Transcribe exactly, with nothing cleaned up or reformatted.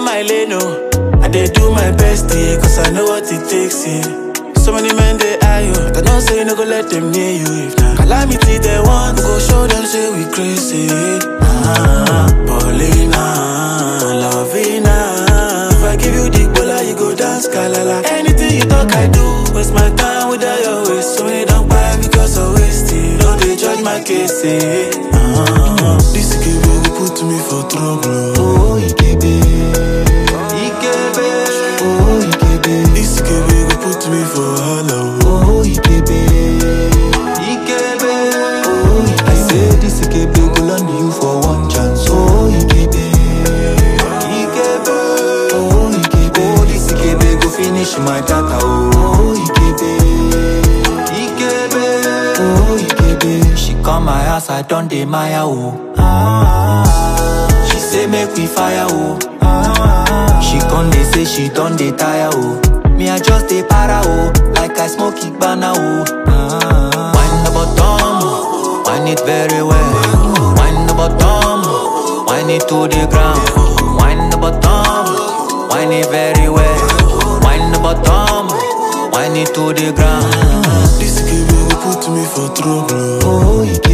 on my lane, oh. I dey do my best, yeah, cause I know what it takes, yeah. So many men they eye you, but I don't say no go let them near you. If not calamity they want, we go show them say we crazy. Ah, Paulina, Lovina. If I give you the bola, you go dance kalala. Anything you talk, I do. Waste my time without your waste. So many don't buy because I waste it. Don't they judge my case, eh? Ah, this give you put me for trouble. Oh, Ikebe, Ikebe, oh Ikebe, this give you put me for hello. oh Ikebe, Ikebe, oh Ikebe. I say this Ikebe go land you for one chance. Oh Ikebe, Ikebe, oh Ikebe, oh this Ikebe go finish my data. Oh Ikebe, Ikebe, oh Ikebe. She come my house, I done dey maya oh. Ah, she say make we fire oh. Ah, she come dey say she done dey tire oh. Me I just dey para oh, like I smoke Ibana oh. Ah, wind the bottom, wind it very well. Wind the bottom, wind it to the ground. Wind the bottom, wind it very well. Wind the bottom, wind it to the ground. This give you put me for trouble. Oh,